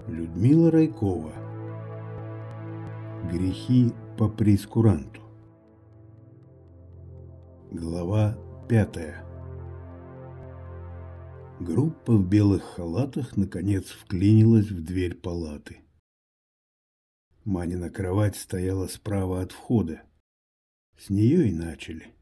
Людмила Райкова. Грехи по прейскуранту. Глава 5. Группа в белых халатах наконец вклинилась в дверь палаты. Манина кровать стояла справа от входа. С нее и начали.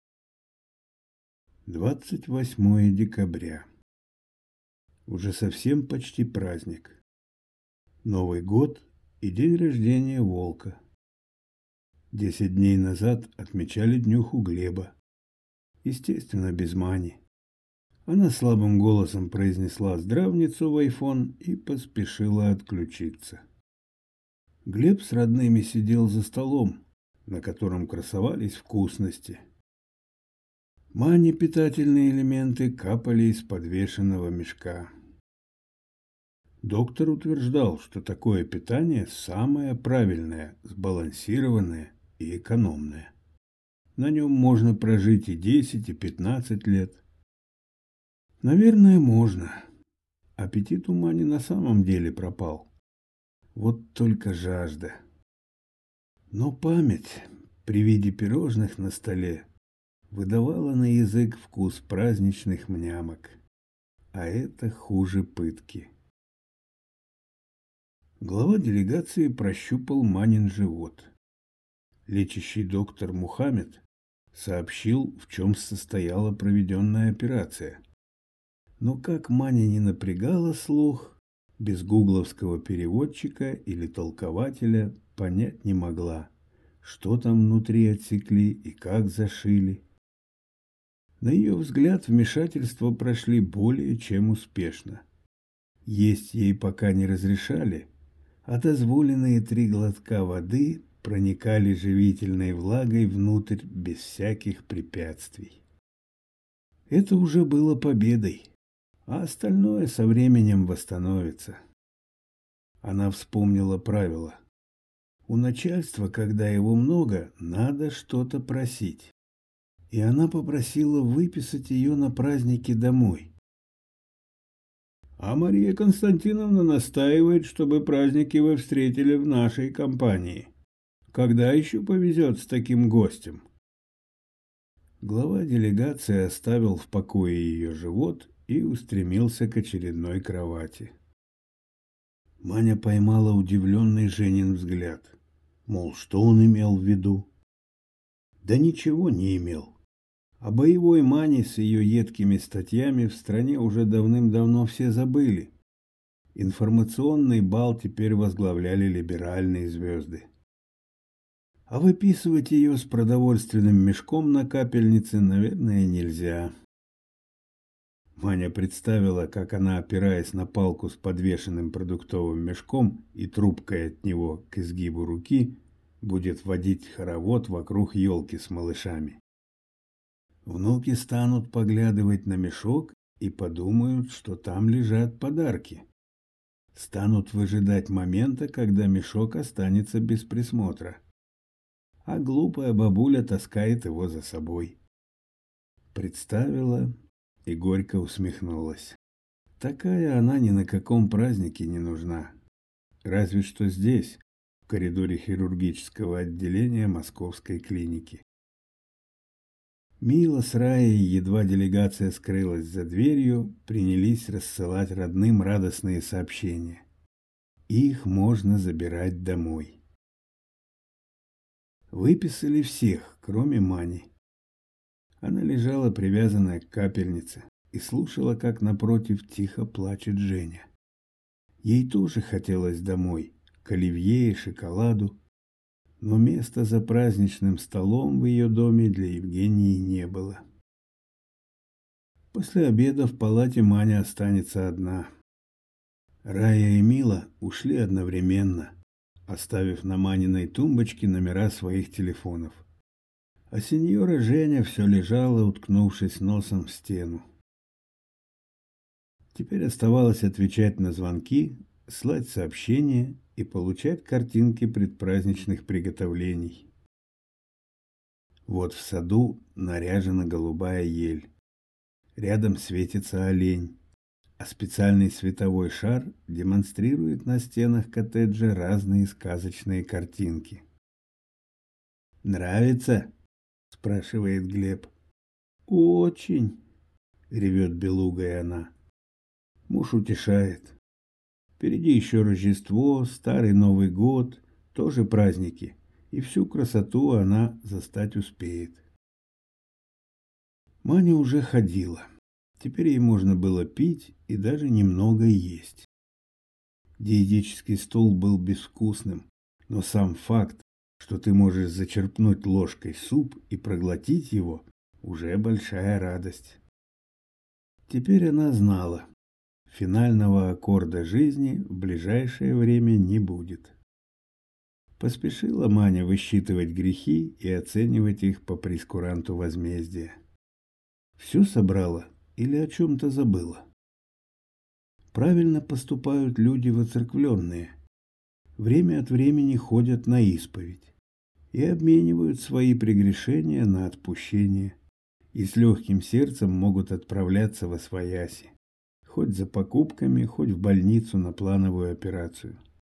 28 декабря. Уже совсем почти праздник. Новый год и день рождения волка. 10 дней назад отмечали днюху Глеба. Естественно, без Мани. Она слабым голосом произнесла здравницу в айфон и поспешила отключиться. Глеб с родными сидел за столом, на котором красовались вкусности. Мане питательные элементы капали из подвешенного мешка. Доктор утверждал, что такое питание самое правильное, сбалансированное и экономное. На нем можно прожить и 10, и 15 лет. Наверное, можно. Аппетит у Мани на самом деле пропал. Вот только жажда. Но память при виде пирожных на столе выдавала на язык вкус праздничных мнямок. А это хуже пытки. Глава делегации прощупал Манин живот. Лечащий доктор Мухаммед сообщил, в чем состояла проведенная операция. Но как Маня не напрягала слух, без гугловского переводчика или толкователя понять не могла, что там внутри отсекли и как зашили. На ее взгляд, вмешательства прошли более чем успешно. Есть ей пока не разрешали, а дозволенные 3 глотка воды проникали живительной влагой внутрь без всяких препятствий. Это уже было победой, а остальное со временем восстановится. Она вспомнила правило. У начальства, когда его много, надо что-то просить. И она попросила выписать ее на праздники домой. А Мария Константиновна настаивает, чтобы праздники вы встретили в нашей компании. Когда еще повезет с таким гостем? Глава делегации оставил в покое ее живот и устремился к очередной кровати. Маня поймала удивленный Женин взгляд. Мол, что он имел в виду? Да ничего не имел. О боевой Мане с ее едкими статьями в стране уже давным-давно все забыли. Информационный бал теперь возглавляли либеральные звезды. А выписывать ее с продовольственным мешком на капельнице, наверное, нельзя. Маня представила, как она, опираясь на палку с подвешенным продуктовым мешком и трубкой от него к изгибу руки, будет водить хоровод вокруг елки с малышами. Внуки станут поглядывать на мешок и подумают, что там лежат подарки. Станут выжидать момента, когда мешок останется без присмотра. А глупая бабуля таскает его за собой. Представила и горько усмехнулась. Такая она ни на каком празднике не нужна. Разве что здесь, в коридоре хирургического отделения Московской клиники. Мила с Раей, едва делегация скрылась за дверью, принялись рассылать родным радостные сообщения. Их можно забирать домой. Выписали всех, кроме Мани. Она лежала привязанная к капельнице и слушала, как напротив тихо плачет Женя. Ей тоже хотелось домой, к оливье и шоколаду, но места за праздничным столом в ее доме для Евгении не было. После обеда в палате Маня останется одна. Рая и Мила ушли одновременно, оставив на Маниной тумбочке номера своих телефонов. А сеньора Женя все лежала, уткнувшись носом в стену. Теперь оставалось отвечать на звонки, слать сообщения и получать картинки предпраздничных приготовлений. Вот в саду наряжена голубая ель. Рядом светится олень. а специальный световой шар демонстрирует на стенах коттеджа разные сказочные картинки. «Нравится?» – спрашивает Глеб. «Очень!» – ревет белугая она. Муж утешает. Впереди еще Рождество, Старый Новый год, тоже праздники, и всю красоту она застать успеет. Маня уже ходила. Теперь ей можно было пить и даже немного есть. Диетический стол был безвкусным, но сам факт, что ты можешь зачерпнуть ложкой суп и проглотить его, уже большая радость. Теперь она знала, финального аккорда жизни в ближайшее время не будет. Поспешила Маня высчитывать грехи и оценивать их по прейскуранту возмездия. Все собрала или о чем-то забыла? Правильно поступают люди воцерквленные. Время от времени ходят на исповедь и обменивают свои прегрешения на отпущение, и с легким сердцем могут отправляться восвояси, хоть за покупками, хоть в больницу на плановую операцию.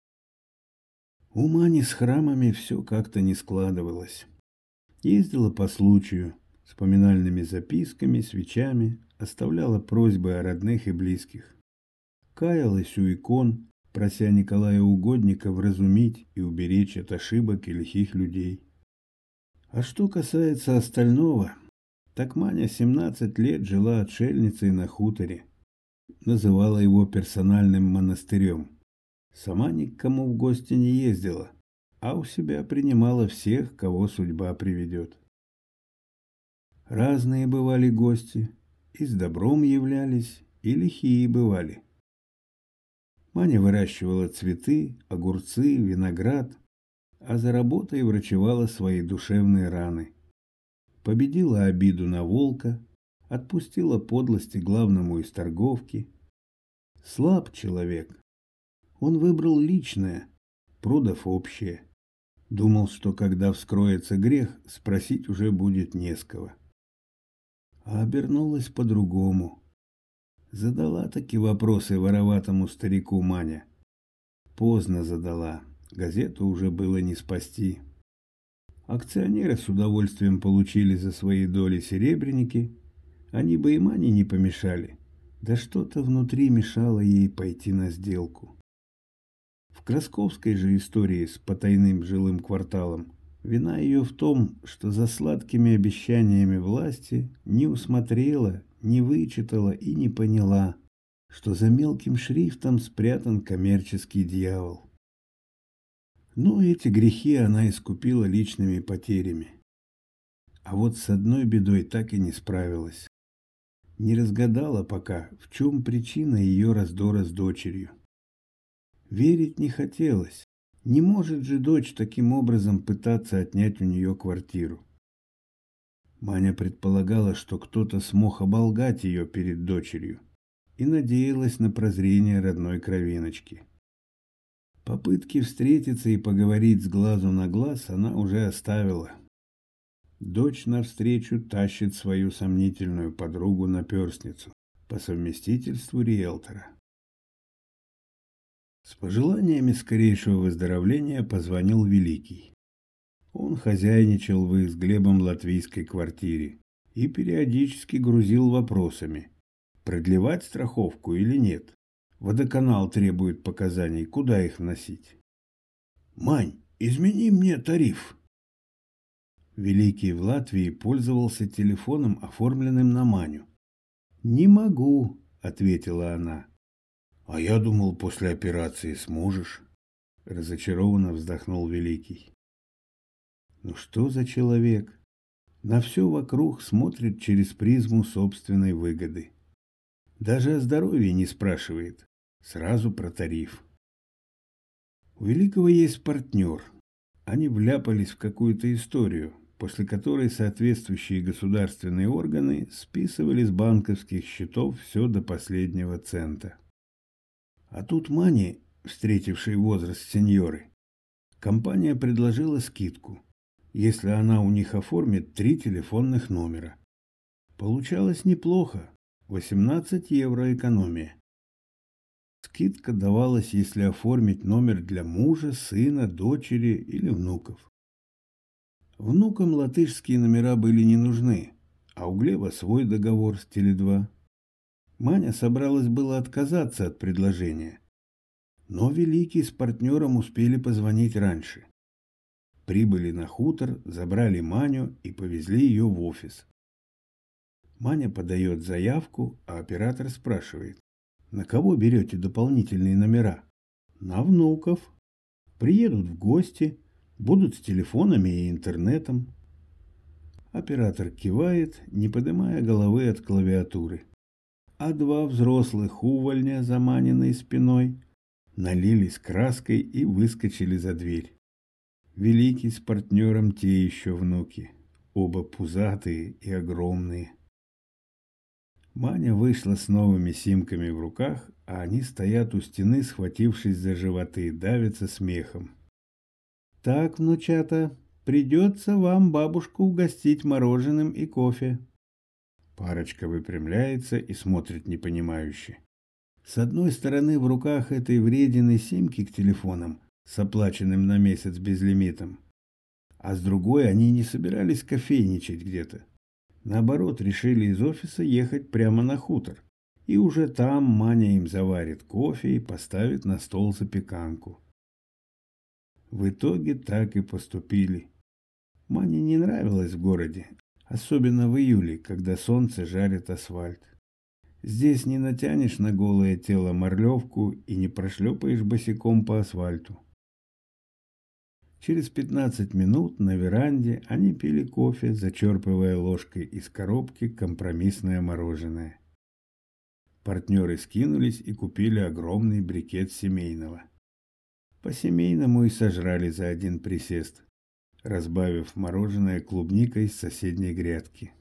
У Мани с храмами все как-то не складывалось. Ездила по случаю, с поминальными записками, свечами, оставляла просьбы о родных и близких. Каялась у икон, прося Николая Угодника вразумить и уберечь от ошибок и лихих людей. А что касается остального, так Маня 17 лет жила отшельницей на хуторе, называла его персональным монастырем. Сама ни к кому в гости не ездила, а у себя принимала всех, кого судьба приведет. Разные бывали гости, и с добром являлись, и лихие бывали. Маня выращивала цветы, огурцы, виноград, а за работой врачевала свои душевные раны. Победила обиду на волка, отпустила подлости главному из торговки. Слаб человек. Он выбрал личное, продав общее. Думал, что когда вскроется грех, спросить уже будет не с кого. А обернулась по-другому. Задала таки вопросы вороватому старику Маня. Поздно задала, газету уже было не спасти. Акционеры с удовольствием получили за свои доли серебряники, они бы и Мане не помешали, да что-то внутри мешало ей пойти на сделку. В Красковской же истории с потайным жилым кварталом вина ее в том, что за сладкими обещаниями власти не усмотрела, не вычитала и не поняла, что за мелким шрифтом спрятан коммерческий дьявол. Но эти грехи она искупила личными потерями. А вот с одной бедой так и не справилась. Не разгадала пока, в чем причина ее раздора с дочерью. Верить не хотелось. Не может же дочь таким образом пытаться отнять у нее квартиру. Маня предполагала, что кто-то смог оболгать ее перед дочерью, и надеялась на прозрение родной кровиночки. Попытки встретиться и поговорить с глазу на глаз она уже оставила. Дочь навстречу тащит свою сомнительную подругу-наперстницу, по совместительству риэлтора. С пожеланиями скорейшего выздоровления позвонил Великий. Он хозяйничал в их с Глебом латвийской квартире и периодически грузил вопросами, продлевать страховку или нет. Водоканал требует показаний, куда их вносить. «Мань, измени мне тариф!» Великий в Латвии пользовался телефоном, оформленным на Маню. «Не могу», — ответила она. «А я думал, после операции сможешь», — разочарованно вздохнул Великий. «Ну что за человек? На все вокруг смотрит через призму собственной выгоды. Даже о здоровье не спрашивает, сразу про тариф. У Великого есть партнер. Они вляпались в какую-то историю, после которой соответствующие государственные органы списывали с банковских счетов все до последнего цента. А тут Мане, встретившей возраст сеньоры, компания предложила скидку, если она у них оформит 3 телефонных номера. Получалось неплохо, 18 евро экономия. Скидка давалась, если оформить номер для мужа, сына, дочери или внуков. Внукам латышские номера были не нужны, а у Глеба свой договор с Теле2. Маня собралась было отказаться от предложения, но Великий с партнером успели позвонить раньше. Прибыли на хутор, забрали Маню и повезли ее в офис. Маня подает заявку, а оператор спрашивает: «На кого берете дополнительные номера?» «На внуков. Приедут в гости, будут с телефонами и интернетом». Оператор кивает, не поднимая головы от клавиатуры. А два взрослых увольня, заманенные спиной, налились краской и выскочили за дверь. Великий с партнером те еще внуки, оба пузатые и огромные. Маня вышла с новыми симками в руках, а они стоят у стены, схватившись за животы, давятся смехом. «Так, внучата, придется вам бабушку угостить мороженым и кофе». Парочка выпрямляется и смотрит непонимающе. С одной стороны, в руках этой вредины симки к телефонам с оплаченным на месяц безлимитом, а с другой они не собирались кофейничать где-то. Наоборот, решили из офиса ехать прямо на хутор, и уже там Маня им заварит кофе и поставит на стол запеканку. В итоге так и поступили. Мане не нравилось в городе, особенно в июле, когда солнце жарит асфальт. Здесь не натянешь на голое тело морлевку и не прошлепаешь босиком по асфальту. Через 15 минут на веранде они пили кофе, зачерпывая ложкой из коробки компромиссное мороженое. Партнеры скинулись и купили огромный брикет семейного. По-семейному и сожрали за один присест, разбавив мороженое клубникой с соседней грядки.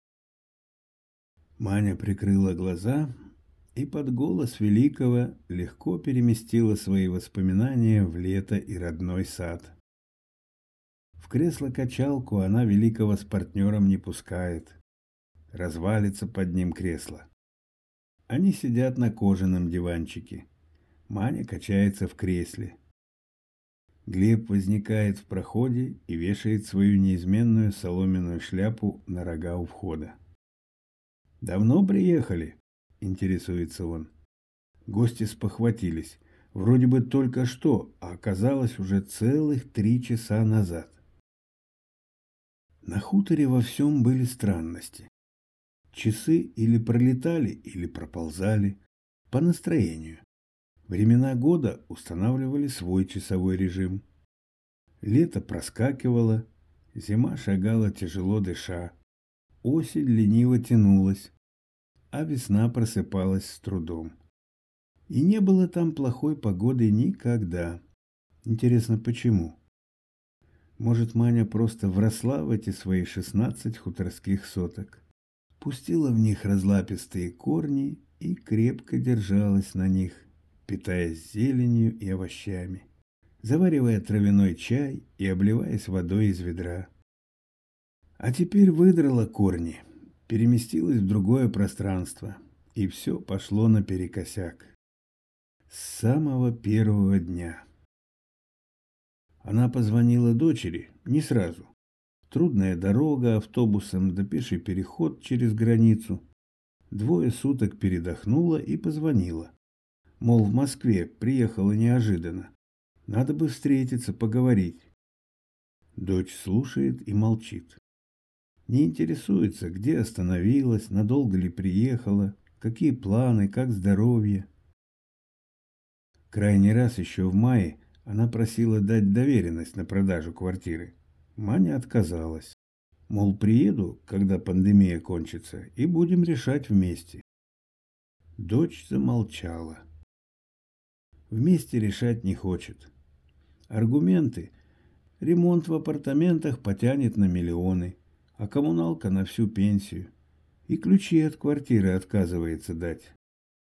Маня прикрыла глаза и под голос Великого легко переместила свои воспоминания в лето и родной сад. В кресло-качалку она Великого с партнером не пускает. Развалится под ним кресло. Они сидят на кожаном диванчике. Маня качается в кресле. Глеб возникает в проходе и вешает свою неизменную соломенную шляпу на рога у входа. «Давно приехали?» – интересуется он. Гости спохватились. Вроде бы только что, а оказалось уже целых 3 часа назад. На хуторе во всем были странности. Часы или пролетали, или проползали, по настроению. Времена года устанавливали свой часовой режим. Лето проскакивало, зима шагала тяжело дыша, осень лениво тянулась, а весна просыпалась с трудом. И не было там плохой погоды никогда. Интересно, почему? Может, Маня просто вросла в эти свои 16 хуторских соток, пустила в них разлапистые корни и крепко держалась на них, питаясь зеленью и овощами, заваривая травяной чай и обливаясь водой из ведра. А теперь выдрала корни, переместилась в другое пространство, и все пошло наперекосяк. С самого первого дня. Она позвонила дочери не сразу. Трудная дорога автобусом да пеший переход через границу. 2 суток передохнула и позвонила. Мол, в Москве приехала неожиданно. Надо бы встретиться, поговорить. Дочь слушает и молчит. Не интересуется, где остановилась, надолго ли приехала, какие планы, как здоровье. Крайний раз еще в мае она просила дать доверенность на продажу квартиры. Маня отказалась. Мол, приеду, когда пандемия кончится, и будем решать вместе. Дочь замолчала. Вместе решать не хочет. Аргументы: ремонт в апартаментах потянет на миллионы, а коммуналка на всю пенсию. И ключи от квартиры отказывается дать.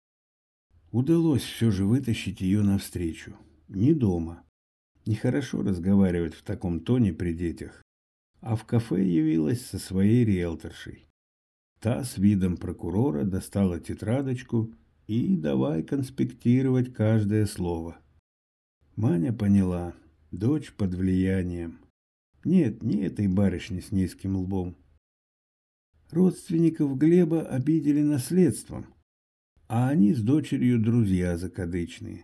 Удалось все же вытащить ее навстречу. Не дома. Нехорошо разговаривать в таком тоне при детях. А в кафе явилась со своей риэлторшей. Та с видом прокурора достала тетрадочку и давай конспектировать каждое слово. Маня поняла, дочь под влиянием. Нет, не этой барышни с низким лбом. Родственников Глеба обидели наследством, а они с дочерью друзья закадычные.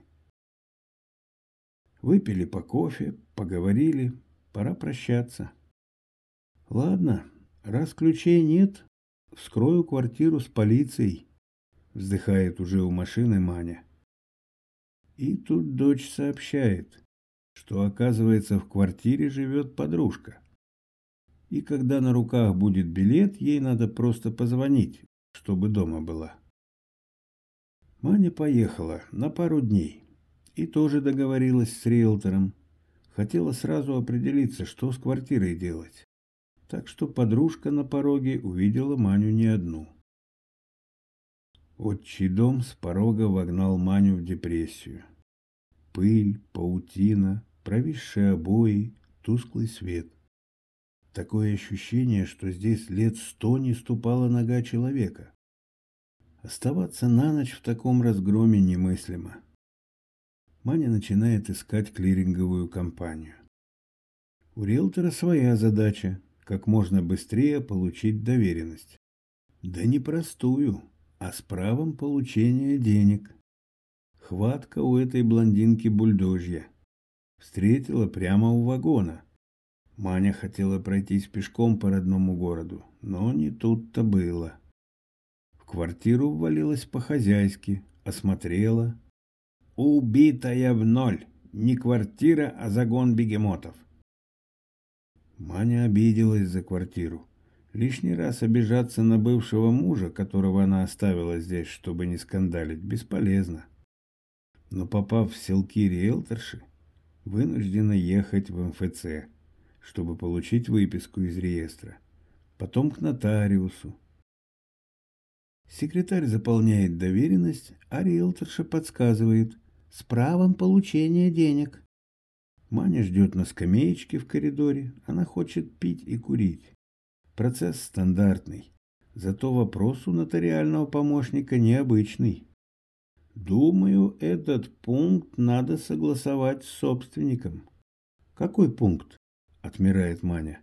Выпили по кофе, поговорили, пора прощаться. Ладно, раз ключей нет, вскрою квартиру с полицией, вздыхает уже у машины Маня. И тут дочь сообщает, что, оказывается, в квартире живет подружка. И когда на руках будет билет, ей надо просто позвонить, чтобы дома была. Маня поехала на пару дней и тоже договорилась с риэлтором. Хотела сразу определиться, что с квартирой делать. Так что подружка на пороге увидела Маню не одну. Отчий дом с порога вогнал Маню в депрессию. Пыль, паутина, провисшие обои, тусклый свет. Такое ощущение, что здесь лет 100 не ступала нога человека. Оставаться на ночь в таком разгроме немыслимо. Маня начинает искать клиринговую компанию. У риэлтора своя задача – как можно быстрее получить доверенность. Да не простую, а с правом получения денег. Хватка у этой блондинки бульдожья. Встретила прямо у вагона. Маня хотела пройтись пешком по родному городу, но не тут-то было. В квартиру ввалилась по-хозяйски, осмотрела. Убитая в ноль. Не квартира, а загон бегемотов. Маня обиделась за квартиру. Лишний раз обижаться на бывшего мужа, которого она оставила здесь, чтобы не скандалить, бесполезно. Но попав в селки риэлторши, вынуждена ехать в МФЦ, чтобы получить выписку из реестра. Потом к нотариусу. Секретарь заполняет доверенность, а риэлторша подсказывает с правом получения денег. Маня ждет на скамеечке в коридоре. Она хочет пить и курить. Процесс стандартный. Зато вопрос у нотариального помощника необычный. Думаю, этот пункт надо согласовать с собственником. Какой пункт? Отмирает Маня.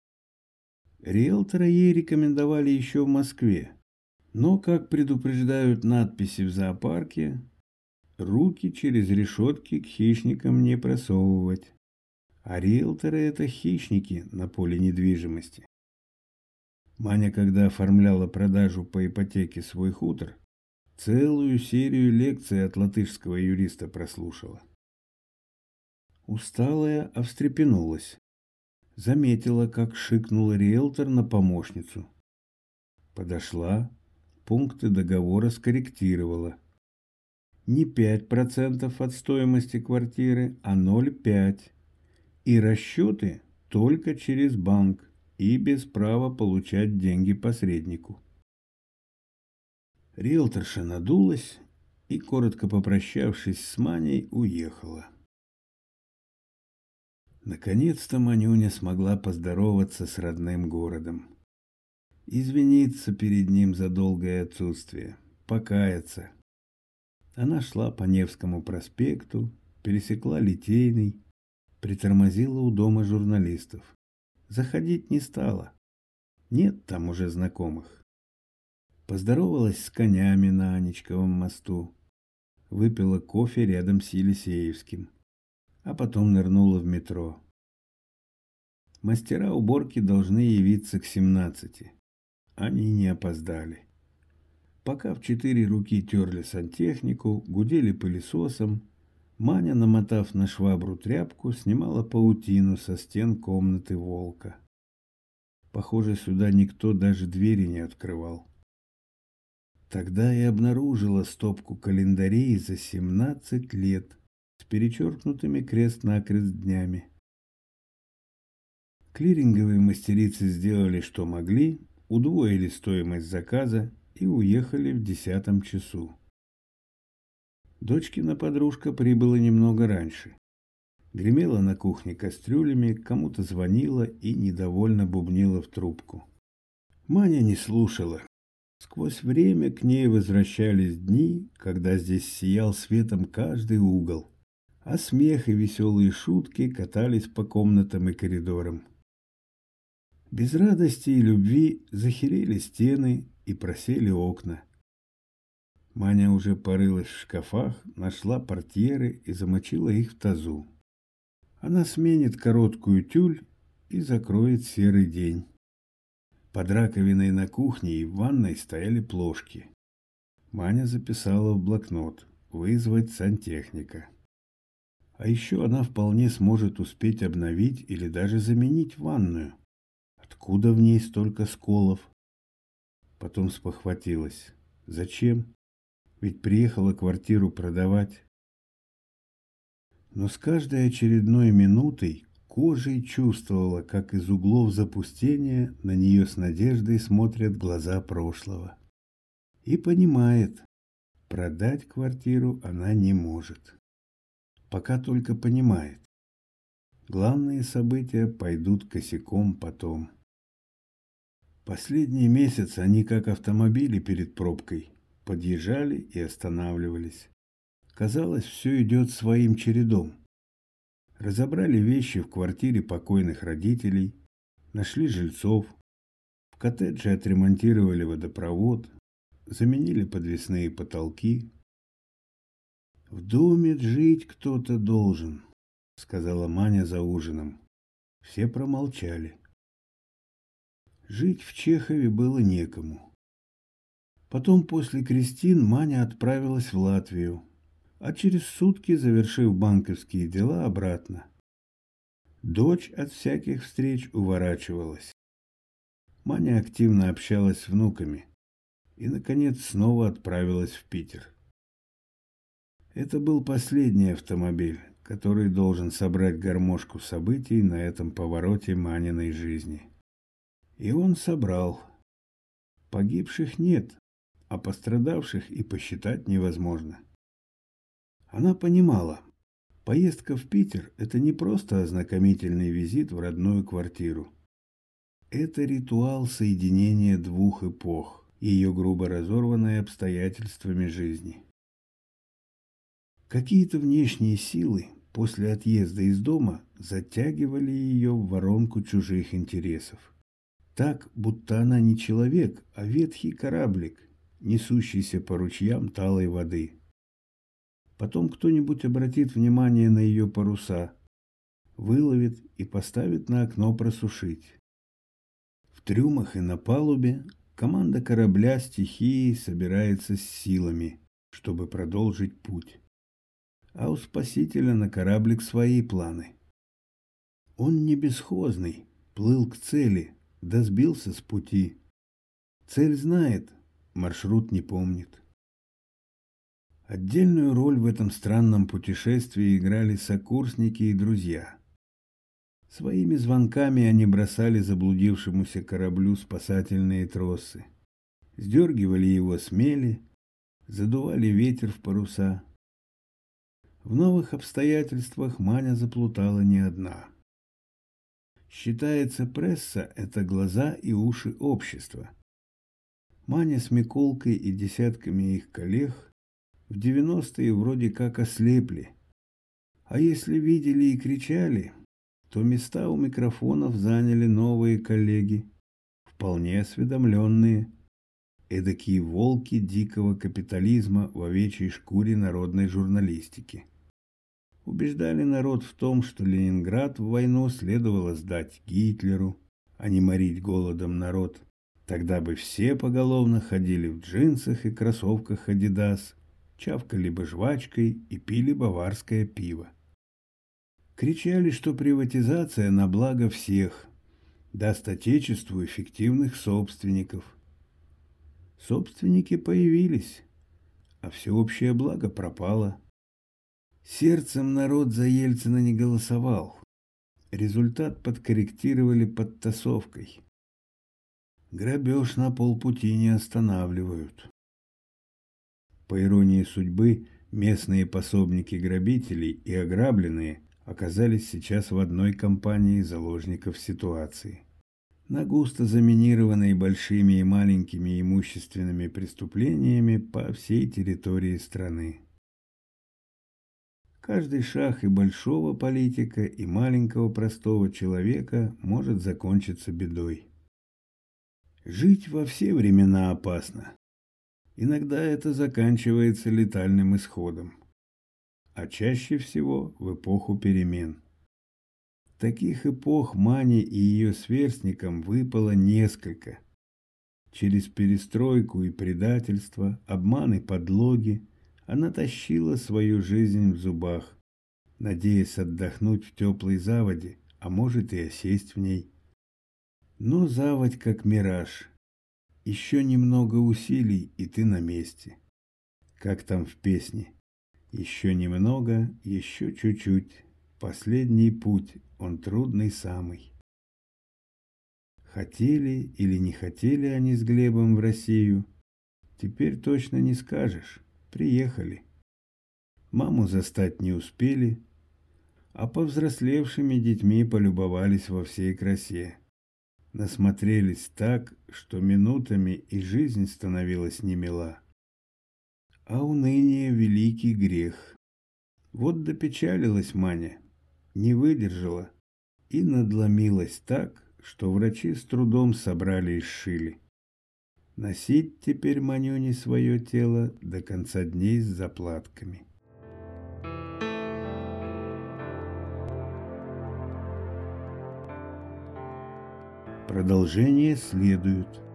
Риэлтора ей рекомендовали еще в Москве. Но, как предупреждают надписи в зоопарке, руки через решетки к хищникам не просовывать. А риэлторы – это хищники на поле недвижимости. Маня, когда оформляла продажу по ипотеке свой хутор, целую серию лекций от латышского юриста прослушала. Усталая, встрепенулась. Заметила, как шикнул риэлтор на помощницу. Подошла, пункты договора скорректировала. Не 5% от стоимости квартиры, а 0,5%. И расчеты только через банк и без права получать деньги посреднику. Риэлторша надулась и, коротко попрощавшись с Маней, уехала. Наконец-то Манюня смогла поздороваться с родным городом. Извиниться перед ним за долгое отсутствие, покаяться. Она шла по Невскому проспекту, пересекла Литейный, притормозила у дома журналистов. Заходить не стала. Нет там уже знакомых. Поздоровалась с конями на Анечковом мосту. Выпила кофе рядом с Елисеевским. А потом нырнула в метро. Мастера уборки должны явиться к 17. Они не опоздали. Пока в 4 руки терли сантехнику, гудели пылесосом, Маня, намотав на швабру тряпку, снимала паутину со стен комнаты волка. Похоже, сюда никто даже двери не открывал. Тогда и обнаружила стопку календарей за 17 лет с перечеркнутыми крест-накрест днями. Клиринговые мастерицы сделали, что могли, удвоили стоимость заказа и уехали в 10 часу. Дочкина подружка прибыла немного раньше. Гремела на кухне кастрюлями, кому-то звонила и недовольно бубнила в трубку. Маня не слушала. Сквозь время к ней возвращались дни, когда здесь сиял светом каждый угол, а смех и веселые шутки катались по комнатам и коридорам. Без радости и любви захерели стены и просели окна. Маня уже порылась в шкафах, нашла портьеры и замочила их в тазу. Она сменит короткую тюль и закроет серый день. Под раковиной на кухне и в ванной стояли плошки. Маня записала в блокнот «Вызвать сантехника». А еще она вполне сможет успеть обновить или даже заменить ванную. Откуда в ней столько сколов? Потом спохватилась. Зачем? Ведь приехала квартиру продавать. Но с каждой очередной минутой кожей чувствовала, как из углов запустения на нее с надеждой смотрят глаза прошлого. И понимает, продать квартиру она не может. Пока только понимает. Главные события пойдут косяком потом. Последний месяц они, как автомобили перед пробкой, подъезжали и останавливались. Казалось, все идет своим чередом. Разобрали вещи в квартире покойных родителей, нашли жильцов, в коттедже отремонтировали водопровод, заменили подвесные потолки. «В доме жить кто-то должен», — сказала Маня за ужином. Все промолчали. Жить в Чехове было некому. Потом после крестин Маня отправилась в Латвию, а через сутки, завершив банковские дела, обратно. Дочь от всяких встреч уворачивалась. Маня активно общалась с внуками и, наконец, снова отправилась в Питер. Это был последний автомобиль, который должен собрать гармошку событий на этом повороте Маниной жизни. И он собрал. Погибших нет, а пострадавших и посчитать невозможно. Она понимала, поездка в Питер – это не просто ознакомительный визит в родную квартиру. Это ритуал соединения двух эпох, ее грубо разорванной обстоятельствами жизни. Какие-то внешние силы после отъезда из дома затягивали ее в воронку чужих интересов. Так, будто она не человек, а ветхий кораблик, несущийся по ручьям талой воды. Потом кто-нибудь обратит внимание на ее паруса, выловит и поставит на окно просушить. В трюмах и на палубе команда корабля стихии собирается с силами, чтобы продолжить путь. А у спасителя на кораблик свои планы. Он не бесхозный, плыл к цели, да сбился с пути. Цель знает, маршрут не помнит. Отдельную роль в этом странном путешествии играли сокурсники и друзья. Своими звонками они бросали заблудившемуся кораблю спасательные тросы, сдергивали его с мели, задували ветер в паруса. В новых обстоятельствах Маня заплутала не одна. Считается, пресса – это глаза и уши общества. Маня с Миколкой и десятками их коллег в 90-е вроде как ослепли. А если видели и кричали, то места у микрофонов заняли новые коллеги, вполне осведомленные, эдакие волки дикого капитализма в овечьей шкуре народной журналистики. Убеждали народ в том, что Ленинград в войну следовало сдать Гитлеру, а не морить голодом народ. Тогда бы все поголовно ходили в джинсах и кроссовках Adidas, чавкали бы жвачкой и пили баварское пиво. Кричали, что приватизация на благо всех, даст Отечеству эффективных собственников. Собственники появились, а всеобщее благо пропало. Сердцем народ за Ельцина не голосовал. Результат подкорректировали подтасовкой. Грабеж на полпути не останавливают. По иронии судьбы, местные пособники грабителей и ограбленные оказались сейчас в одной компании заложников ситуации. на густо заминированной большими и маленькими имущественными преступлениями по всей территории страны. Каждый шаг и большого политика, и маленького простого человека может закончиться бедой. Жить во все времена опасно. Иногда это заканчивается летальным исходом, а чаще всего в эпоху перемен. Таких эпох Мане и ее сверстникам выпало несколько. Через перестройку и предательство, обман и подлоги она тащила свою жизнь в зубах, надеясь отдохнуть в теплой заводе, а может и осесть в ней. Но заводь как мираж. Еще немного усилий, и ты на месте. Как там в песне? Еще немного, еще чуть-чуть. Последний путь, он трудный самый. Хотели или не хотели они с Глебом в Россию, теперь точно не скажешь. Приехали. Маму застать не успели, а повзрослевшими детьми полюбовались во всей красе. Насмотрелись так, что минутами и жизнь становилась немила. А уныние — великий грех. Вот допечалилась Маня, не выдержала и надломилась так, что врачи с трудом собрали и сшили. Носить теперь Манюне свое тело до конца дней с заплатками. Продолжение следует.